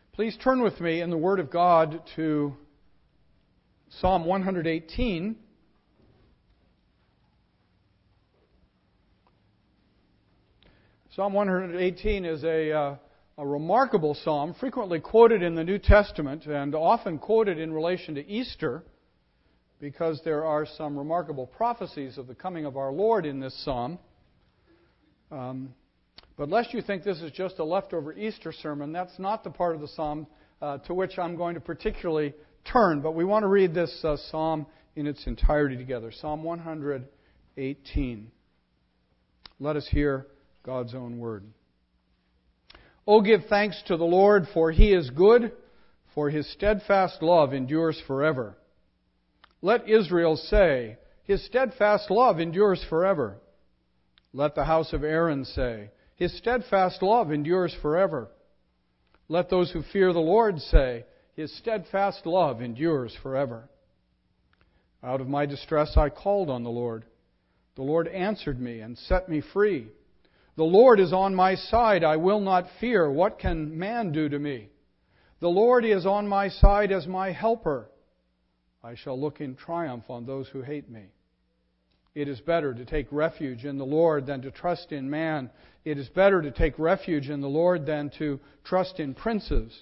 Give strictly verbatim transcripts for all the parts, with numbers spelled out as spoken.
Please turn with me in the Word of God to Psalm one eighteen. Psalm one eighteen is a, uh, a remarkable psalm, frequently quoted in the New Testament and often quoted in relation to Easter, because there are some remarkable prophecies of the coming of our Lord in this psalm. Um, but lest you think this is just a leftover Easter sermon, that's not the part of the psalm uh, to which I'm going to particularly turn. But we want to read this uh, psalm in its entirety together. Psalm one eighteen. Let us hear God's own word. Oh, give thanks to the Lord, for He is good, for His steadfast love endures forever. Let Israel say, His steadfast love endures forever. Let the house of Aaron say, His steadfast love endures forever. Let those who fear the Lord say, His steadfast love endures forever. Out of my distress I called on the Lord. The Lord answered me and set me free. The Lord is on my side. I will not fear. What can man do to me? The Lord is on my side as my helper. I shall look in triumph on those who hate me. It is better to take refuge in the Lord than to trust in man. It is better to take refuge in the Lord than to trust in princes.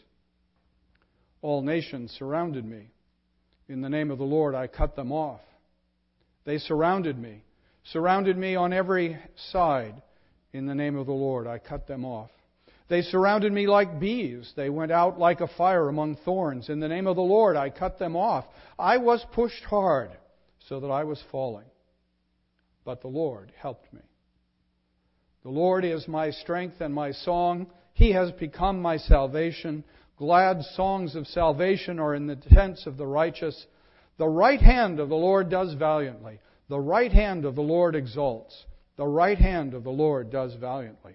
All nations surrounded me. In the name of the Lord I cut them off. They surrounded me, surrounded me on every side. In the name of the Lord I cut them off. They surrounded me like bees. They went out like a fire among thorns. In the name of the Lord I cut them off. I was pushed hard so that I was falling. But the Lord helped me. The Lord is my strength and my song. He has become my salvation. Glad songs of salvation are in the tents of the righteous. The right hand of the Lord does valiantly. The right hand of the Lord exalts. The right hand of the Lord does valiantly.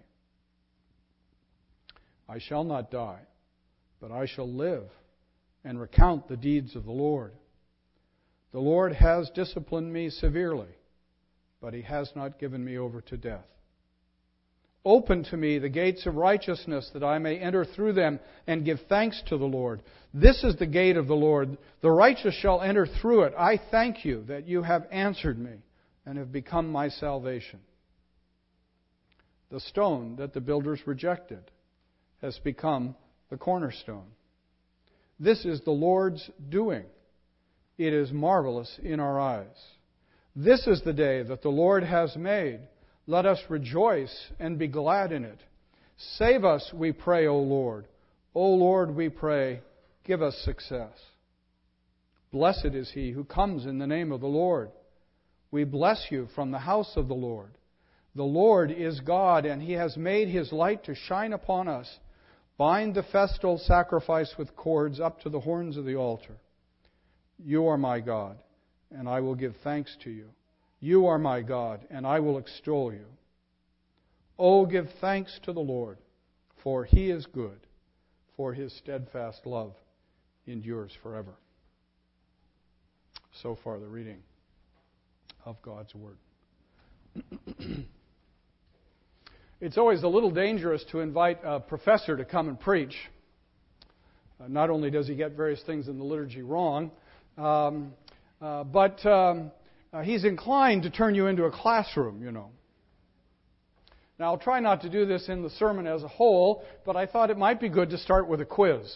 I shall not die, but I shall live and recount the deeds of the Lord. The Lord has disciplined me severely, but He has not given me over to death. Open to me the gates of righteousness, that I may enter through them and give thanks to the Lord. This is the gate of the Lord. The righteous shall enter through it. I thank you that you have answered me and have become my salvation. The stone that the builders rejected has become the cornerstone. This is the Lord's doing. It is marvelous in our eyes. This is the day that the Lord has made. Let us rejoice and be glad in it. Save us, we pray, O Lord. O Lord, we pray, give us success. Blessed is he who comes in the name of the Lord. We bless you from the house of the Lord. The Lord is God, and He has made His light to shine upon us. Bind the festal sacrifice with cords up to the horns of the altar. You are my God, and I will give thanks to you. You are my God, and I will extol you. Oh, give thanks to the Lord, for He is good, for His steadfast love endures forever. So far, the reading of God's Word. It's always a little dangerous to invite a professor to come and preach. Uh, not only does he get various things in the liturgy wrong, um, uh, but um, uh, he's inclined to turn you into a classroom, you know. Now, I'll try not to do this in the sermon as a whole, but I thought it might be good to start with a quiz.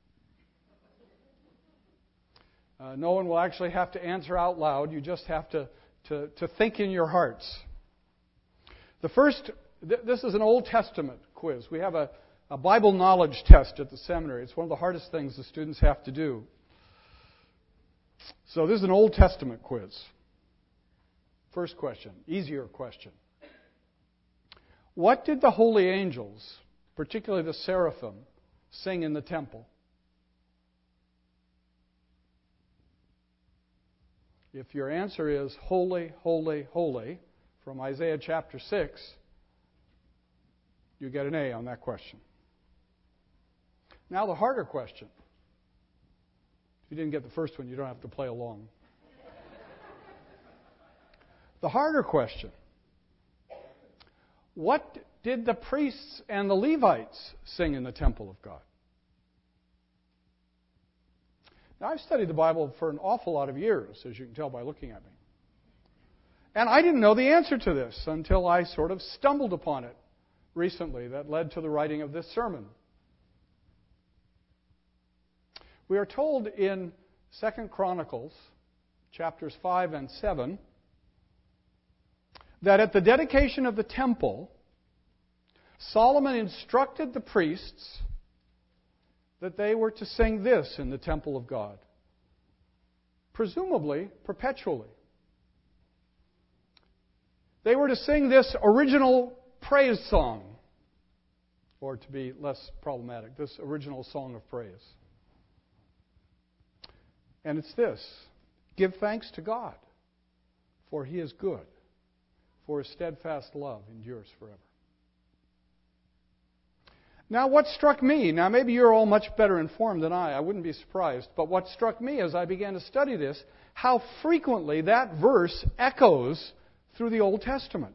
Uh, no one will actually have to answer out loud. You just have to, to, to think in your hearts. The first... This is an Old Testament quiz. We have a, a Bible knowledge test at the seminary. It's one of the hardest things the students have to do. So this is an Old Testament quiz. First question, easier question. What did the holy angels, particularly the seraphim, sing in the temple? If your answer is holy, holy, holy, from Isaiah chapter six, you get an A on that question. Now the harder question. If you didn't get the first one, you don't have to play along. The harder question. What did the priests and the Levites sing in the temple of God? Now, I've studied the Bible for an awful lot of years, as you can tell by looking at me. And I didn't know the answer to this until I sort of stumbled upon it recently that led to the writing of this sermon. We are told in Second Chronicles, chapters five and seven, that at the dedication of the temple, Solomon instructed the priests that they were to sing this in the temple of God, presumably perpetually. They were to sing this original praise song, or to be less problematic, this original song of praise. And it's this: give thanks to God, for He is good, for His steadfast love endures forever. Now, what struck me, now maybe you're all much better informed than I, I wouldn't be surprised, but what struck me as I began to study this, how frequently that verse echoes through the Old Testament.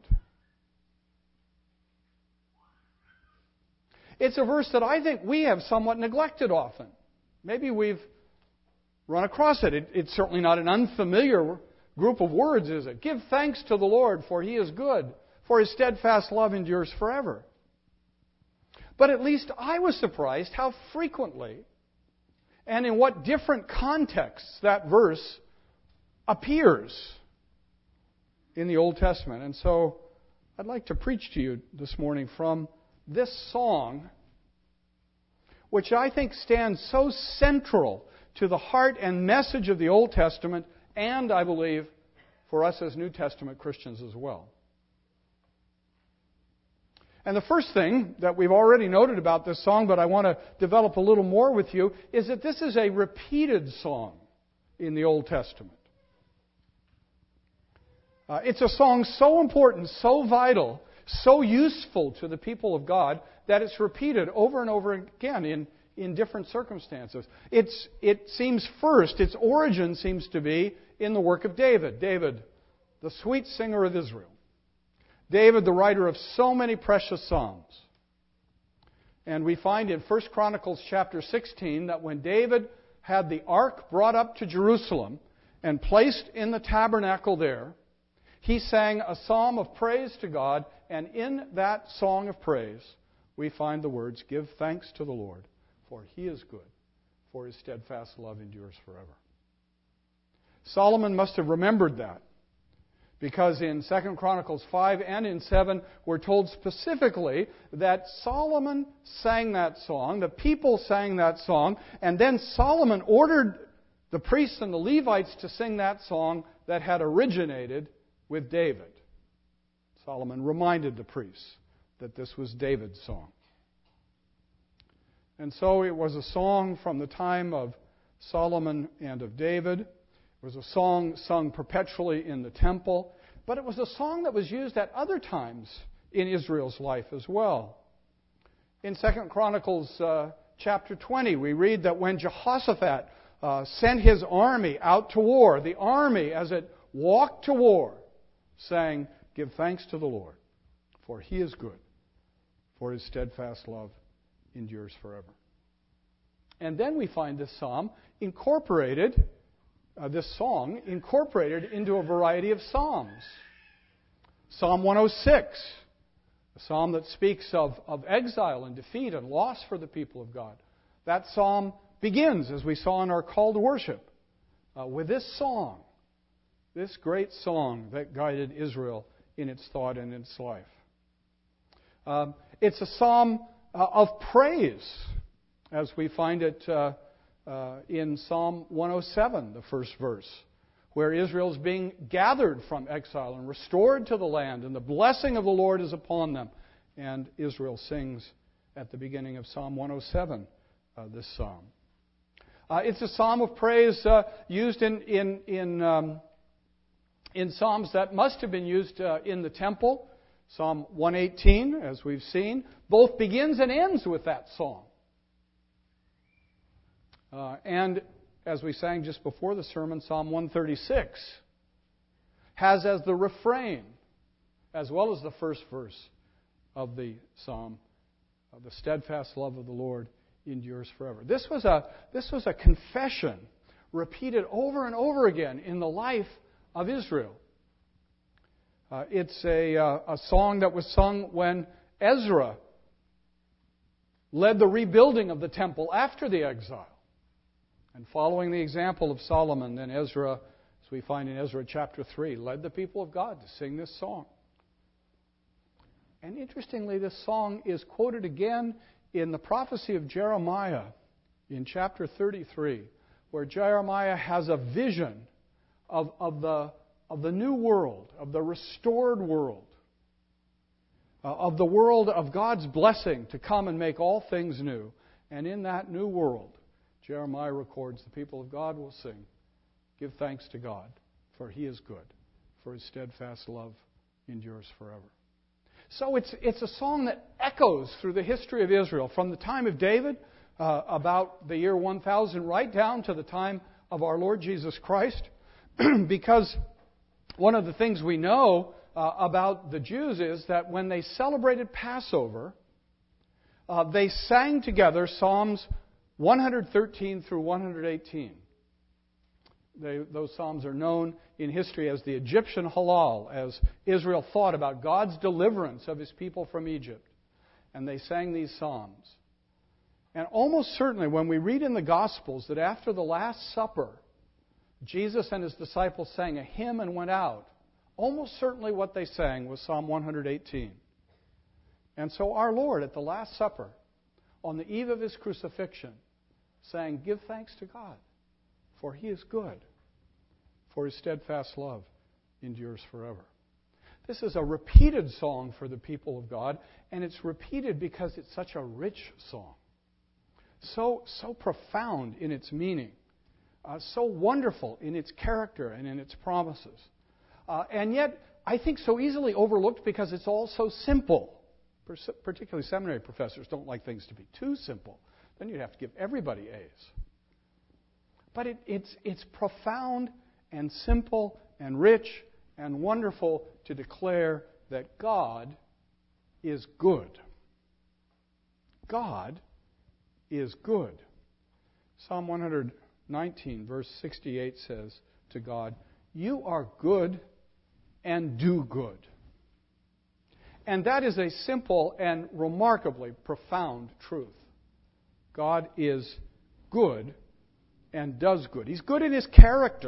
It's a verse that I think we have somewhat neglected often. Maybe we've run across it. it. It's certainly not an unfamiliar group of words, is it? Give thanks to the Lord, for He is good, for His steadfast love endures forever. But at least I was surprised how frequently and in what different contexts that verse appears in the Old Testament. And so I'd like to preach to you this morning from this song, which I think stands so central to the heart and message of the Old Testament, and I believe for us as New Testament Christians as well. And the first thing that we've already noted about this song, but I want to develop a little more with you, is that this is a repeated song in the Old Testament. Uh, it's a song so important, so vital, so useful to the people of God that it's repeated over and over again in, in different circumstances. It's, it seems first, its origin seems to be in the work of David. David, the sweet singer of Israel. David, the writer of so many precious psalms. And we find in First Chronicles chapter sixteen that when David had the ark brought up to Jerusalem and placed in the tabernacle there, he sang a psalm of praise to God, and in that song of praise we find the words, "Give thanks to the Lord, for He is good, for His steadfast love endures forever." Solomon must have remembered that, because in Second Chronicles five and in seven, we're told specifically that Solomon sang that song, the people sang that song, and then Solomon ordered the priests and the Levites to sing that song that had originated with David. Solomon reminded the priests that this was David's song. And so it was a song from the time of Solomon and of David. It was a song sung perpetually in the temple, but it was a song that was used at other times in Israel's life as well. In Second Chronicles uh, chapter twenty, we read that when Jehoshaphat uh, sent his army out to war, the army, as it walked to war, sang, "Give thanks to the Lord, for He is good, for His steadfast love endures forever." And then we find this psalm incorporated Uh, this song incorporated into a variety of psalms. Psalm one oh six, a psalm that speaks of, of exile and defeat and loss for the people of God. That psalm begins, as we saw in our call to worship, uh, with this song, this great song that guided Israel in its thought and its life. Um, it's a psalm uh, of praise, as we find it uh, Uh, in Psalm one oh seven, the first verse, where Israel is being gathered from exile and restored to the land, and the blessing of the Lord is upon them. And Israel sings at the beginning of Psalm one oh seven, uh, this psalm. Uh, it's a psalm of praise uh, used in in in, um, in psalms that must have been used uh, in the temple. Psalm one eighteen, as we've seen, both begins and ends with that song. Uh, and as we sang just before the sermon, Psalm one thirty-six has as the refrain, as well as the first verse of the psalm, uh, "The steadfast love of the Lord endures forever." This was a this was a confession repeated over and over again in the life of Israel. Uh, it's a, uh, a song that was sung when Ezra led the rebuilding of the temple after the exile. And following the example of Solomon, then Ezra, as we find in Ezra chapter three, led the people of God to sing this song. And interestingly, this song is quoted again in the prophecy of Jeremiah in chapter thirty-three, where Jeremiah has a vision of, of, the, of the new world, of the restored world, uh, of the world of God's blessing to come and make all things new. And in that new world, Jeremiah records the people of God will sing, "Give thanks to God, for He is good, for His steadfast love endures forever." So it's, it's a song that echoes through the history of Israel, from the time of David, uh, about the year one thousand, right down to the time of our Lord Jesus Christ. Because one of the things we know uh, about the Jews is that when they celebrated Passover, uh, they sang together Psalms one thirteen through one eighteen. They, those psalms are known in history as the Egyptian Halal, as Israel thought about God's deliverance of His people from Egypt. And they sang these psalms. And almost certainly when we read in the Gospels that after the Last Supper, Jesus and His disciples sang a hymn and went out, almost certainly what they sang was Psalm one eighteen. And so our Lord at the Last Supper, on the eve of His crucifixion, sang, "Give thanks to God, for He is good, for His steadfast love endures forever." This is a repeated song for the people of God, and it's repeated because it's such a rich song. So, so profound in its meaning, uh, so wonderful in its character and in its promises. Uh, and yet, I think so easily overlooked because it's all so simple. Particularly seminary professors don't like things to be too simple. Then you'd have to give everybody A's. But it, it's, it's profound and simple and rich and wonderful to declare that God is good. God is good. Psalm one nineteen, verse sixty-eight says to God, "You are good and do good." And that is a simple and remarkably profound truth. God is good and does good. He's good in His character.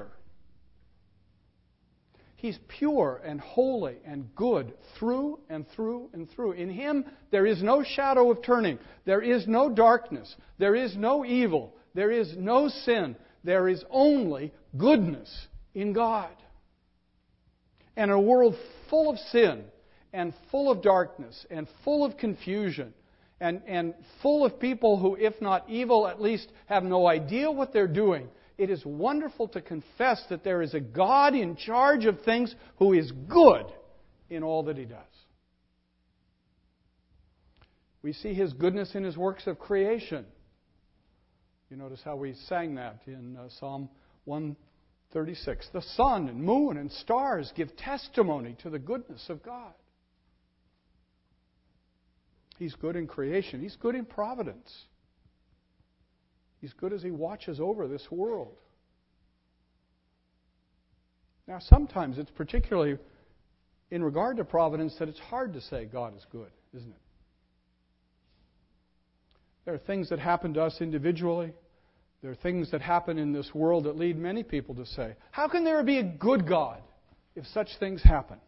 He's pure and holy and good through and through and through. In Him, there is no shadow of turning. There is no darkness. There is no evil. There is no sin. There is only goodness in God. And in a world full of sin, and full of darkness, and full of confusion, and, and full of people who, if not evil, at least have no idea what they're doing, it is wonderful to confess that there is a God in charge of things who is good in all that He does. We see His goodness in His works of creation. You notice how we sang that in uh, Psalm one thirty-six. The sun and moon and stars give testimony to the goodness of God. He's good in creation. He's good in providence. He's good as He watches over this world. Now, sometimes it's particularly in regard to providence that it's hard to say God is good, isn't it? There are things that happen to us individually. There are things that happen in this world that lead many people to say, how can there be a good God if such things happen?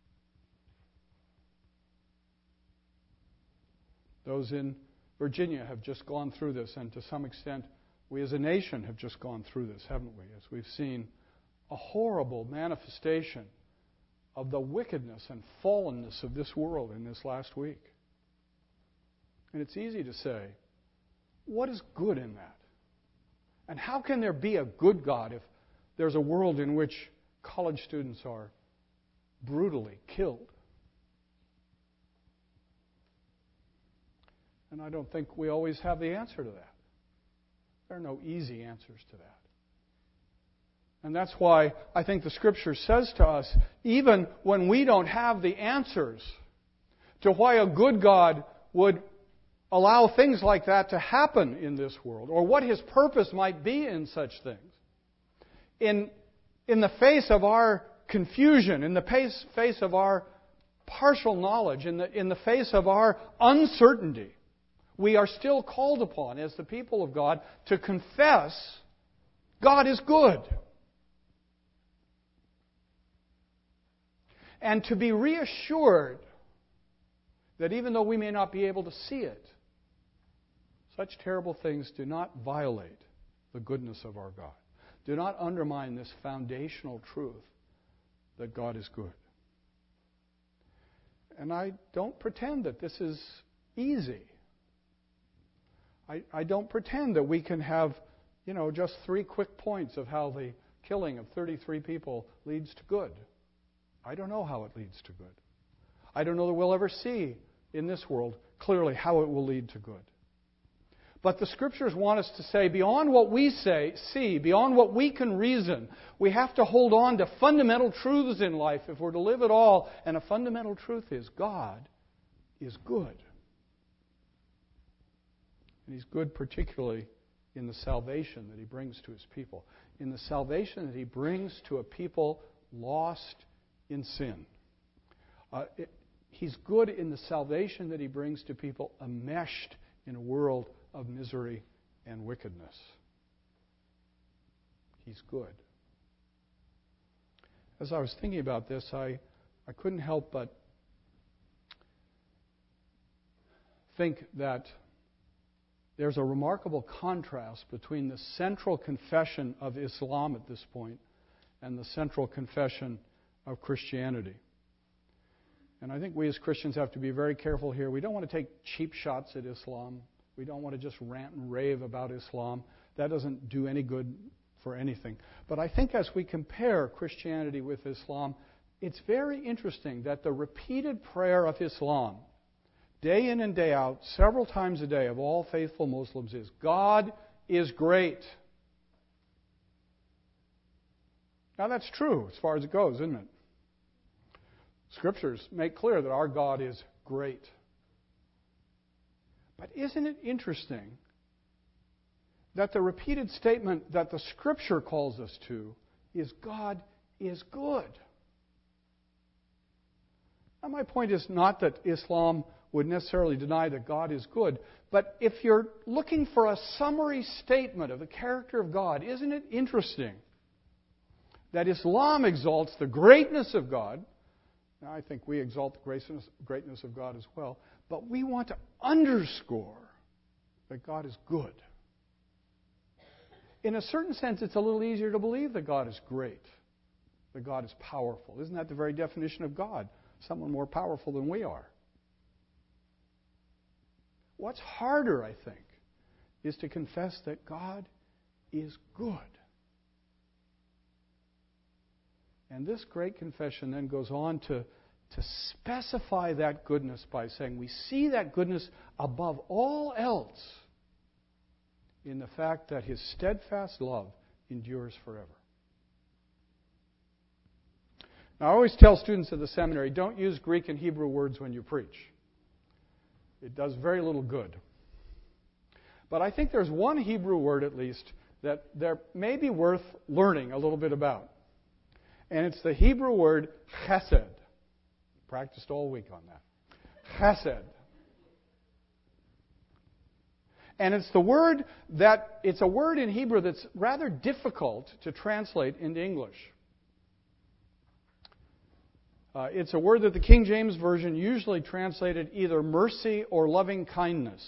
Those in Virginia have just gone through this, and to some extent, we as a nation have just gone through this, haven't we? As we've seen a horrible manifestation of the wickedness and fallenness of this world in this last week. And it's easy to say, what is good in that? And how can there be a good God if there's a world in which college students are brutally killed? And I don't think we always have the answer to that. There are no easy answers to that. And that's why I think the Scripture says to us, even when we don't have the answers to why a good God would allow things like that to happen in this world, or what His purpose might be in such things, in, in the face of our confusion, in the face, face of our partial knowledge, in the, in the face of our uncertainty, we are still called upon as the people of God to confess God is good. And to be reassured that even though we may not be able to see it, such terrible things do not violate the goodness of our God. Do not undermine this foundational truth that God is good. And I don't pretend that this is easy. I, I don't pretend that we can have, you know, just three quick points of how the killing of thirty-three people leads to good. I don't know how it leads to good. I don't know that we'll ever see in this world clearly how it will lead to good. But the Scriptures want us to say, beyond what we say, see, beyond what we can reason, we have to hold on to fundamental truths in life if we're to live at all. And a fundamental truth is God is good. And He's good particularly in the salvation that He brings to His people. In the salvation that He brings to a people lost in sin. Uh, it, he's good in the salvation that He brings to people enmeshed in a world of misery and wickedness. He's good. As I was thinking about this, I, I couldn't help but think that there's a remarkable contrast between the central confession of Islam at this point and the central confession of Christianity. And I think we as Christians have to be very careful here. We don't want to take cheap shots at Islam. We don't want to just rant and rave about Islam. That doesn't do any good for anything. But I think as we compare Christianity with Islam, it's very interesting that the repeated prayer of Islam, day in and day out, several times a day of all faithful Muslims is, God is great. Now that's true as far as it goes, isn't it? Scriptures make clear that our God is great. But isn't it interesting that the repeated statement that the Scripture calls us to is God is good? Now, my point is not that Islam would necessarily deny that God is good, but if you're looking for a summary statement of the character of God, isn't it interesting that Islam exalts the greatness of God? Now, I think we exalt the greatness of God as well, but we want to underscore that God is good. In a certain sense, it's a little easier to believe that God is great, that God is powerful. Isn't that the very definition of God? Someone more powerful than we are. What's harder, I think, is to confess that God is good. And this great confession then goes on to, to specify that goodness by saying we see that goodness above all else in the fact that His steadfast love endures forever. Now, I always tell students at the seminary, don't use Greek and Hebrew words when you preach. It does very little good. But I think there's one Hebrew word, at least, that there may be worth learning a little bit about. And it's the Hebrew word chesed. Practiced all week on that. Chesed. And it's the word that, it's a word in Hebrew that's rather difficult to translate into English. Uh, it's a word that the King James Version usually translated either mercy or loving kindness.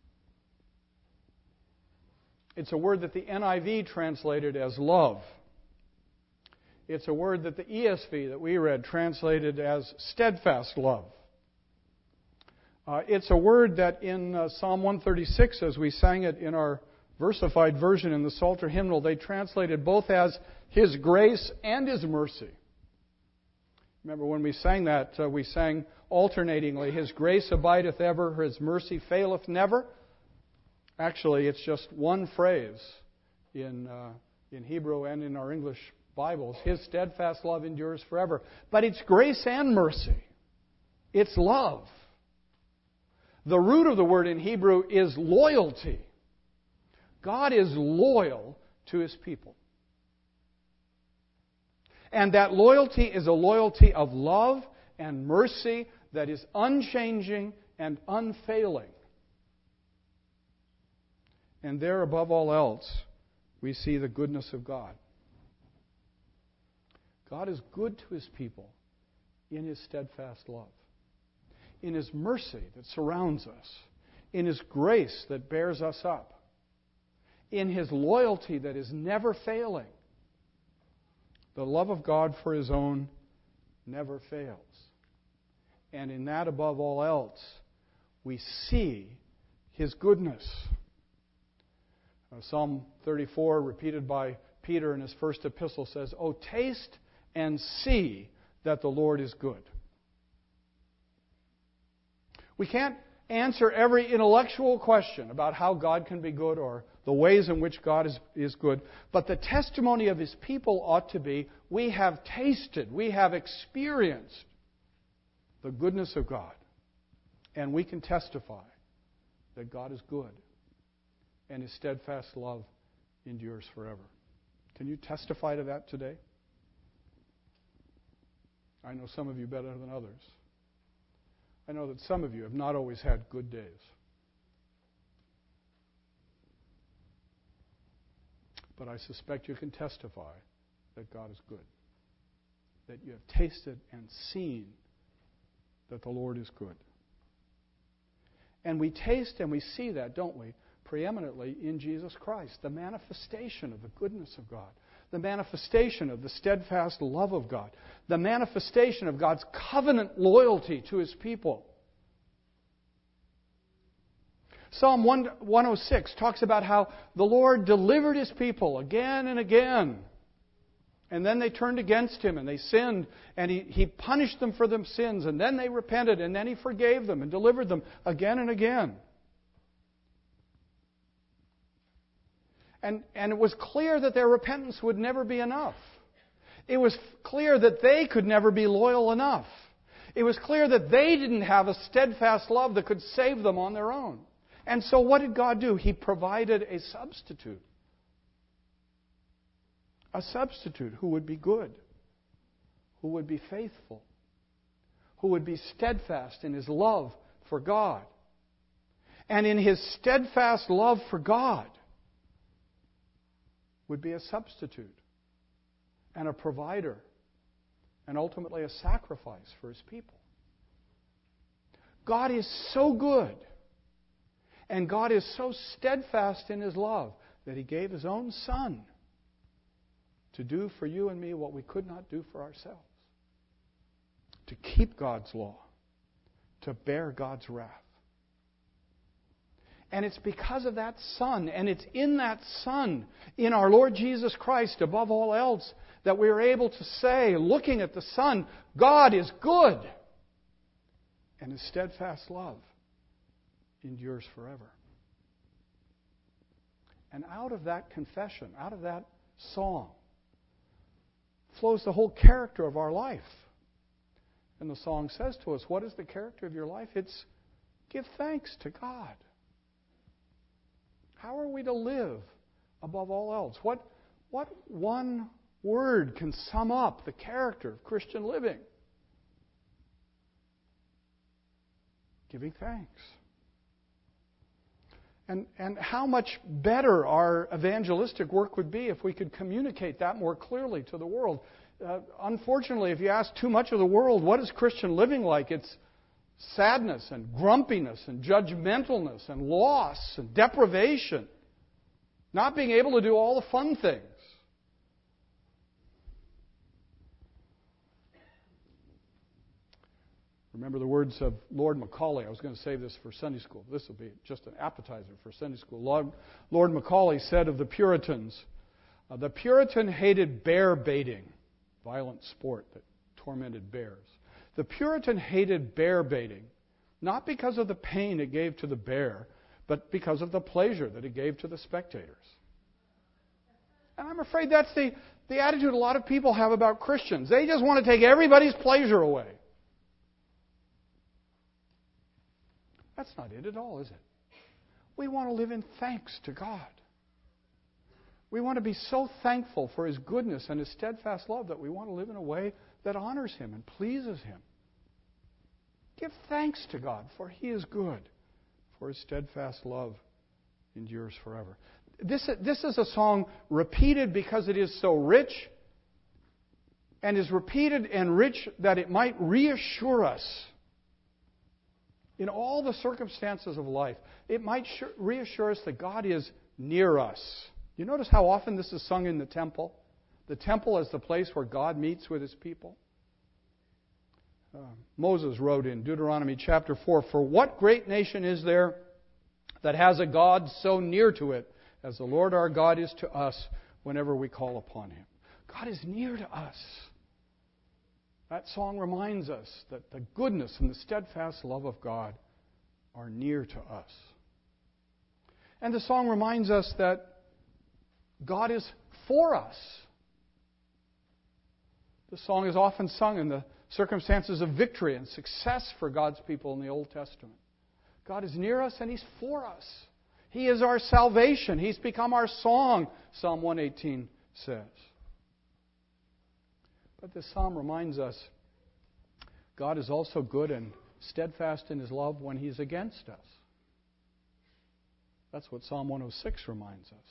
It's a word that the N I V translated as love. It's a word that the E S V that we read translated as steadfast love. Uh, it's a word that in uh, Psalm one thirty-six, as we sang it in our versified version in the Psalter hymnal, they translated both as His grace and His mercy. Remember when we sang that, uh, we sang alternatingly, His grace abideth ever, His mercy faileth never. Actually, it's just one phrase in uh, in Hebrew and in our English Bibles. His steadfast love endures forever. But it's grace and mercy. It's love. The root of the word in Hebrew is loyalty. God is loyal to His people. And that loyalty is a loyalty of love and mercy that is unchanging and unfailing. And there, above all else, we see the goodness of God. God is good to His people in His steadfast love, in His mercy that surrounds us, in His grace that bears us up, in His loyalty that is never failing. The love of God for His own never fails. And in that, above all else, we see His goodness. Uh, Psalm thirty-four, repeated by Peter in his first epistle, says, "Oh, taste and see that the Lord is good." We can't answer every intellectual question about how God can be good or the ways in which God is, is good, but the testimony of His people ought to be, we have tasted, we have experienced the goodness of God, and we can testify that God is good and His steadfast love endures forever. Can you testify to that today? I know some of you better than others. I know that some of you have not always had good days. But I suspect you can testify that God is good. That you have tasted and seen that the Lord is good. And we taste and we see that, don't we, preeminently in Jesus Christ, the manifestation of the goodness of God, the manifestation of the steadfast love of God, the manifestation of God's covenant loyalty to His people. Psalm one oh six talks about how the Lord delivered His people again and again. And then they turned against Him and they sinned, and He, he punished them for their sins, and then they repented, and then He forgave them and delivered them again and again. And, and it was clear that their repentance would never be enough. It was clear that they could never be loyal enough. It was clear that they didn't have a steadfast love that could save them on their own. And so what did God do? He provided a substitute. A substitute who would be good, who would be faithful, who would be steadfast in his love for God. And in his steadfast love for God would be a substitute and a provider and ultimately a sacrifice for His people. God is so good and God is so steadfast in His love that He gave His own Son to do for you and me what we could not do for ourselves. To keep God's law, to bear God's wrath. And it's because of that Son, and it's in that Son, in our Lord Jesus Christ, above all else, that we are able to say, looking at the Son, God is good, and His steadfast love endures forever. And out of that confession, out of that song, flows the whole character of our life. And the song says to us, what is the character of your life? It's give thanks to God. How are we to live above all else? What, what one word can sum up the character of Christian living? Giving thanks. And, and how much better our evangelistic work would be if we could communicate that more clearly to the world. Uh, unfortunately, if you ask too much of the world, what is Christian living like? It's sadness and grumpiness and judgmentalness and loss and deprivation. Not being able to do all the fun things. Remember the words of Lord Macaulay. I was going to save this for Sunday school. This will be just an appetizer for Sunday school. Lord, Lord Macaulay said of the Puritans, uh, the Puritan hated bear baiting, violent sport that tormented bears. The Puritan hated bear baiting, not because of the pain it gave to the bear, but because of the pleasure that it gave to the spectators. And I'm afraid that's the, the attitude a lot of people have about Christians. They just want to take everybody's pleasure away. That's not it at all, is it? We want to live in thanks to God. We want to be so thankful for His goodness and His steadfast love that we want to live in a way that honors Him and pleases Him. Give thanks to God, for He is good, for His steadfast love endures forever. This, this is a song repeated because it is so rich, and is repeated and rich that it might reassure us in all the circumstances of life. It might reassure us that God is near us. You notice how often this is sung in the temple? The temple is the place where God meets with His people. Uh, Moses wrote in Deuteronomy chapter four, "For what great nation is there that has a God so near to it as the Lord our God is to us whenever we call upon Him?" God is near to us. That song reminds us that the goodness and the steadfast love of God are near to us. And the song reminds us that God is for us. The song is often sung in the circumstances of victory and success for God's people in the Old Testament. God is near us and He's for us. He is our salvation. He's become our song, Psalm one eighteen says. But this psalm reminds us God is also good and steadfast in His love when He's against us. That's what Psalm one oh six reminds us.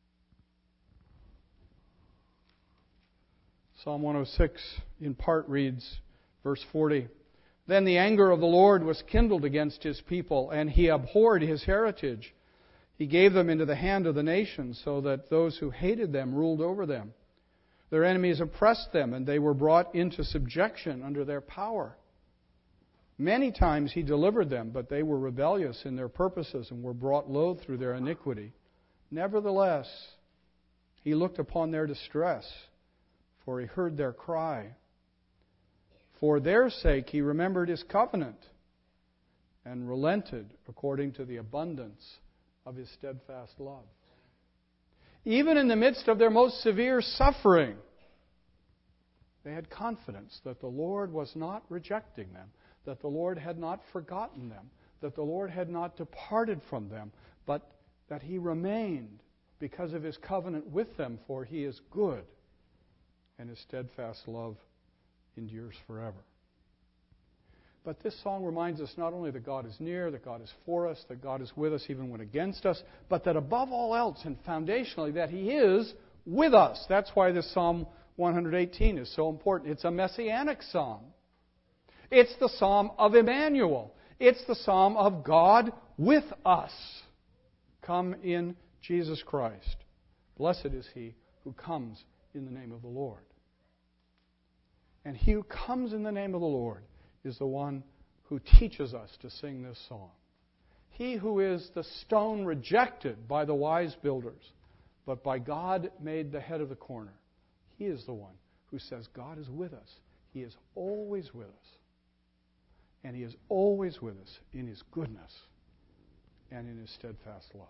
Psalm one oh six in part reads, verse forty, "Then the anger of the Lord was kindled against His people, and He abhorred His heritage. He gave them into the hand of the nations, so that those who hated them ruled over them. Their enemies oppressed them, and they were brought into subjection under their power. Many times He delivered them, but they were rebellious in their purposes and were brought low through their iniquity. Nevertheless, He looked upon their distress, for He heard their cry. For their sake He remembered His covenant and relented according to the abundance of His steadfast love." Even in the midst of their most severe suffering, they had confidence that the Lord was not rejecting them, that the Lord had not forgotten them, that the Lord had not departed from them, but that He remained because of His covenant with them, for He is good, and His steadfast love endures forever. But this song reminds us not only that God is near, that God is for us, that God is with us even when against us, but that above all else and foundationally that He is with us. That's why this Psalm one eighteen is so important. It's a messianic psalm. It's the psalm of Emmanuel. It's the psalm of God with us. Come in Jesus Christ. Blessed is he who comes in the name of the Lord. And he who comes in the name of the Lord is the one who teaches us to sing this song. He who is the stone rejected by the wise builders, but by God made the head of the corner. He is the one who says God is with us. He is always with us. And He is always with us in His goodness and in His steadfast love.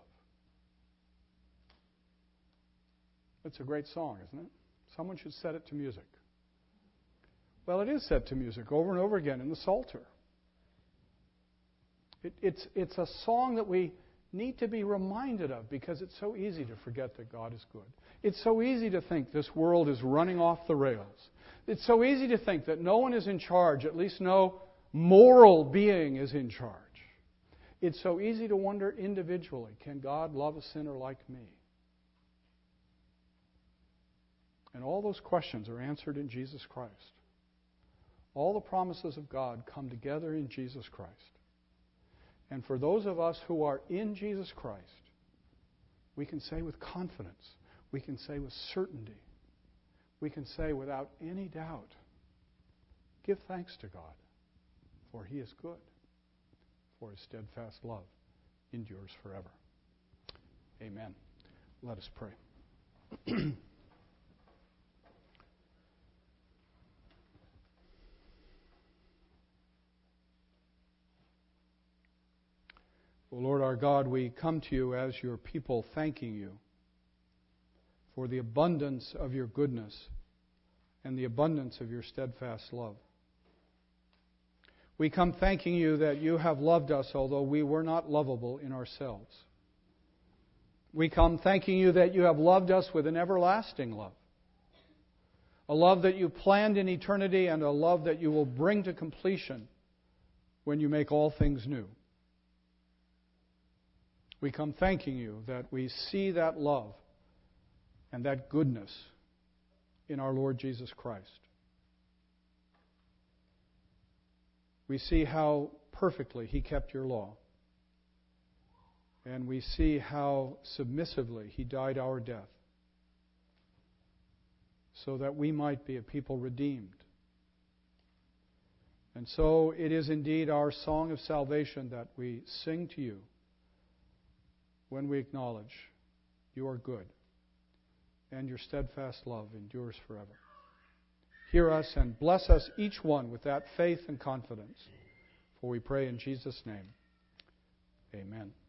It's a great song, isn't it? Someone should set it to music. Well, it is set to music over and over again in the Psalter. It, it's, it's a song that we need to be reminded of because it's so easy to forget that God is good. It's so easy to think this world is running off the rails. It's so easy to think that no one is in charge, at least no moral being is in charge. It's so easy to wonder individually, can God love a sinner like me? And all those questions are answered in Jesus Christ. All the promises of God come together in Jesus Christ. And for those of us who are in Jesus Christ, we can say with confidence, we can say with certainty, we can say without any doubt, give thanks to God, for He is good, for His steadfast love endures forever. Amen. Let us pray. O Lord our God, we come to You as Your people, thanking You for the abundance of Your goodness and the abundance of Your steadfast love. We come thanking You that You have loved us, although we were not lovable in ourselves. We come thanking you that you have loved us with an everlasting love. A love that you planned in eternity and a love that you will bring to completion when you make all things new. We come thanking you that we see that love and that goodness in our Lord Jesus Christ. We see how perfectly He kept your law. And we see how submissively He died our death so that we might be a people redeemed. And so it is indeed our song of salvation that we sing to you when we acknowledge you are good and your steadfast love endures forever. Hear us and bless us each one with that faith and confidence. For we pray in Jesus' name. Amen.